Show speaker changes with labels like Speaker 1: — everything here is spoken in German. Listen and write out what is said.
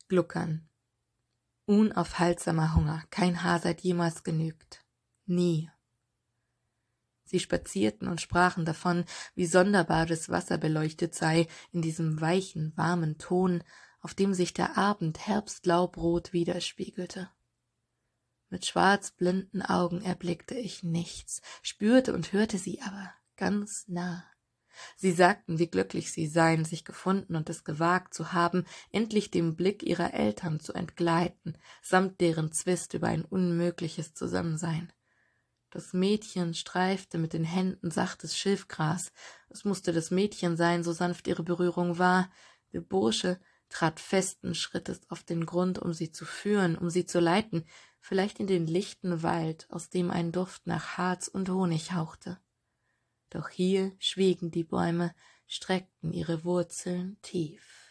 Speaker 1: Gluckern. Unaufhaltsamer Hunger, kein Haar seit jemals genügt. Nie. Sie spazierten und sprachen davon, wie sonderbar das Wasser beleuchtet sei in diesem weichen, warmen Ton, auf dem sich der Abend herbstlaubrot widerspiegelte. Mit schwarzblinden Augen erblickte ich nichts, spürte und hörte sie aber ganz nah. Sie sagten, wie glücklich sie seien, sich gefunden und es gewagt zu haben, endlich dem Blick ihrer Eltern zu entgleiten, samt deren Zwist über ein unmögliches Zusammensein. Das Mädchen streifte mit den Händen sachtes Schilfgras. Es musste das Mädchen sein, so sanft ihre Berührung war. Der Bursche trat festen Schrittes auf den Grund, um sie zu führen, um sie zu leiten, vielleicht in den lichten Wald, aus dem ein Duft nach Harz und Honig hauchte. Doch hier schwiegen die Bäume, streckten ihre Wurzeln tief.